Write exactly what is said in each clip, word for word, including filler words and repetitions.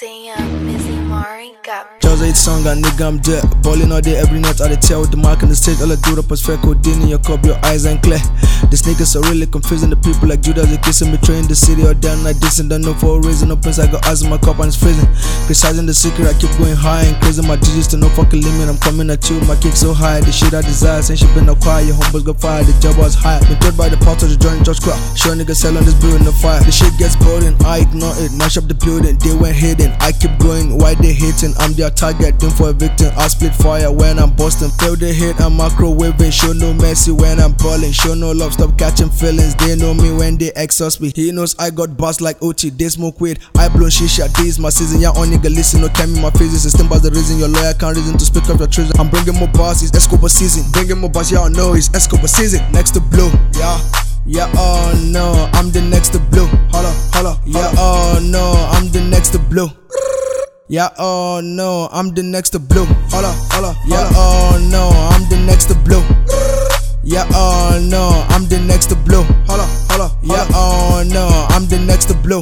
Damn, Missy Mari got Just eight song and nigga I'm dead. Balling all day every night I dey tell with the mark on the stage. All I do up is fair codeine in your cup, your eyes ain't clear. These niggas are really confusing the people like Judas. They kissing, betraying the city all down like this and don't know for a reason. Up inside got eyes in my cup and it's freezing. Criticizing the secret, I keep going high and crazy my digits to no fucking limit. I'm coming at you, my kick so high. The shit I desire, since she been no quiet. Your homeboys got fired, the job was high. Been told by the part of the joint, just cry. Sure niggas sell on this building the fire. The shit gets boring, I ignore it. Mash up the building, they went hidden. I keep going, why they hating? I'm their target, them for a victim. I split fire when I'm busting. Feel the hit, I'm microwaving. Show no mercy when I'm balling. Show no love, stop catching feelings. They know me when they exhaust me. He knows I got boss like O T. They smoke weed, I blow shisha. This my season, yeah, on nigga listen. No time in my phases. System by the reason your lawyer can't reason to speak up your treason. I'm bringing more bars, it's Escobar season. Bringing more bars, y'all know it's Escobar season. Next to blue, yeah. Yeah, oh no, I'm the next to blue. Holla, holla, yeah, oh no, I'm the next to blue. Yeah, oh no, I'm the next to blue. Holla, holla, yeah, oh no, I'm the next to blue. Yeah, oh no, I'm the next to blue. Holla, holla, yeah, oh no, I'm the next to blue.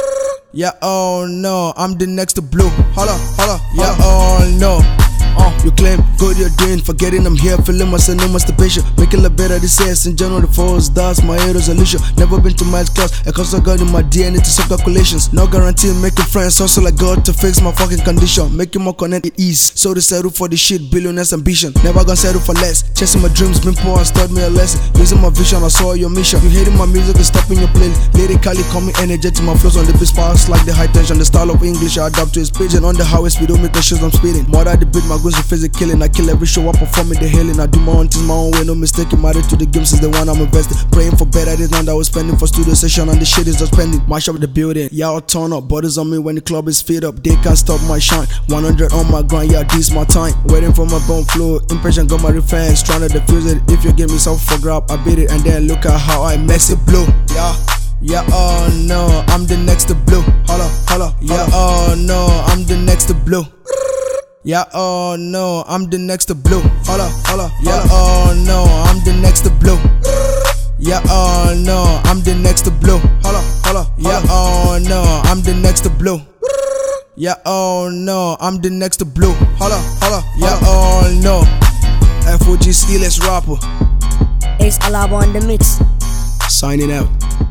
Yeah, oh no, I'm the next to blue. Holla, holla, yeah, oh no. Uh, you claim good you're doing, forgetting I'm here, feeling myself, no masturbation. Making a better this ass in general, the force, that's my resolution. Never been to my class, I also got in my D N A to some calculations. No guarantee making friends, also like God to fix my fucking condition. Making more connect it ease, so to settle for the shit, billionaires ambition. Never gonna settle for less, chasing my dreams, been poor, taught me a lesson. Using my vision, I saw your mission. You hating my music, and stopping your playlist. Lyrically, call me energetic, my flows on the beat sparks like the high tension. The style of English, I adapt to his page. And on the highway speed, don't make the shoes I'm speeding. More than the beat, my goals are physical killing. I kill every show, I perform in the hailing. I do my own things my own way, no mistake. Married to the game since the one I'm invested. Praying for better days now that I was spending for studio session, and the shit is just pending. Mash up the building, yeah, I'll turn up. Borders on me when the club is filled up. They can't stop my shine. one hundred on my grind, yeah, this my time. Waiting for my bone flow, impatient got my revenge. Trying to defuse it. If you give me something for grab, I beat it, and then look at how I mess it blue. Yeah. Yeah, oh no, I'm the next to blue. Holla, holla, yeah, oh no, I'm the next to blue. Yeah, oh no, I'm the next to blue. Holla, holla, yeah, oh no, I'm the next to blue. Yeah, oh no, I'm the next to blue. Holla, holla, yeah, oh no, I'm the next to blue. Yeah, oh no, I'm the next to blue. Holla, holla, yeah, oh no. F O G skilless rapper. Ace Alaba on the mix. Signing out.